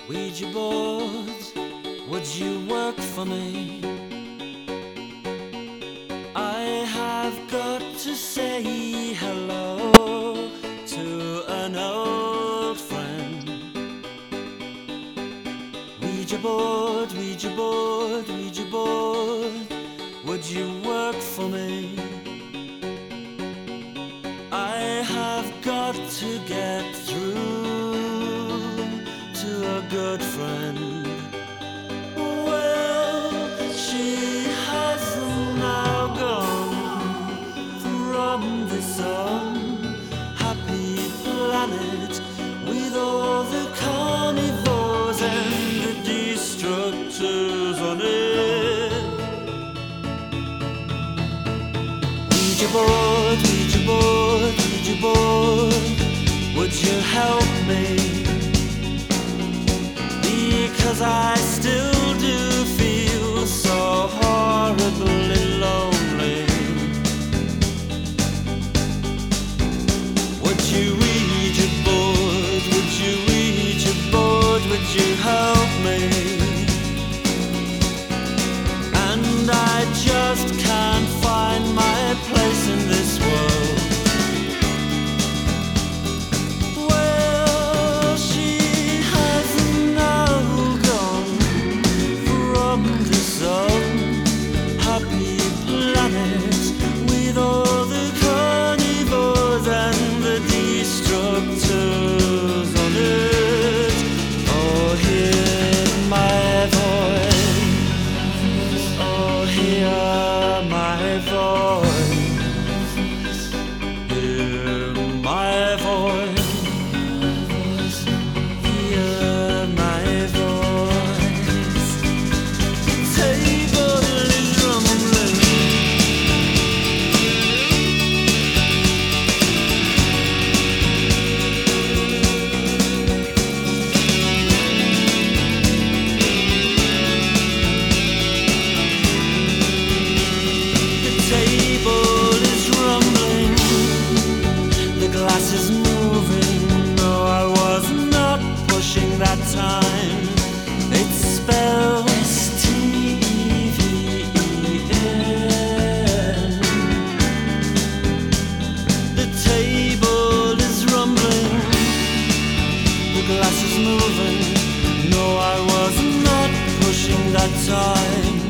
Ouija board, would you work for me? I have got to say hello to an old friend. Ouija board, Ouija board, Ouija board, would you work for me? I have got to get through to a good friend. Well, she has now gone from this unhappy planet with all the carnivores and the destructors on it. Ouija board, Ouija board, Ouija board, would you help me? Because I still do feel so horribly lonely. Would you Ouija board, would you Ouija board, would you help me? And I just can't find my place in this world. Well, she has now gone from this unhappy planet with all the carnivores and the destructors on it. Oh, hear my voice. Oh, hear my voice. Hear my voice. Hear my voice. Table is rumbling. The table is rumbling. The glass is moving. No, I was not pushing that time. It spells TVEN. The table is rumbling. The glass is moving. No, I was not pushing that time.